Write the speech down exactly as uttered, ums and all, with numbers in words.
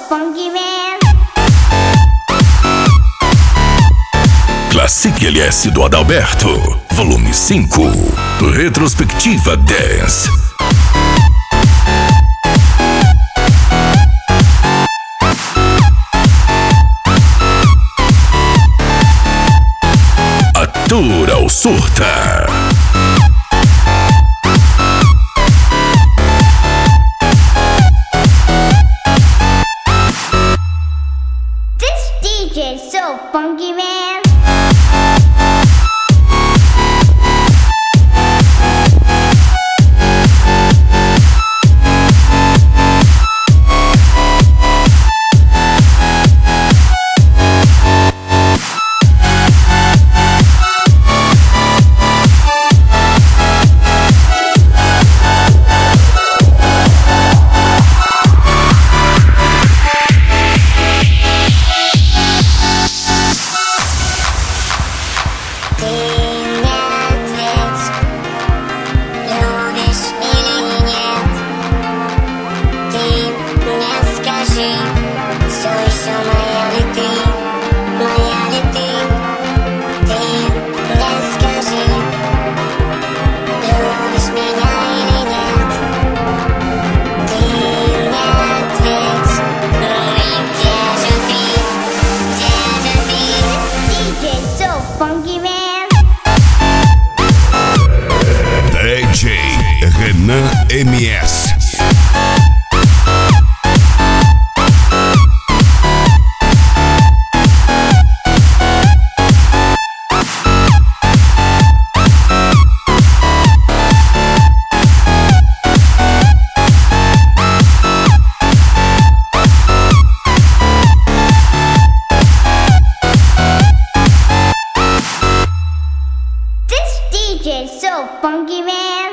funky man. Classic L S do Adalberto, volume cinco, Retrospectiva dez. Atura ou surta. This D J is so funky man. Funky man. D J Renan M S. This D J is so funky man.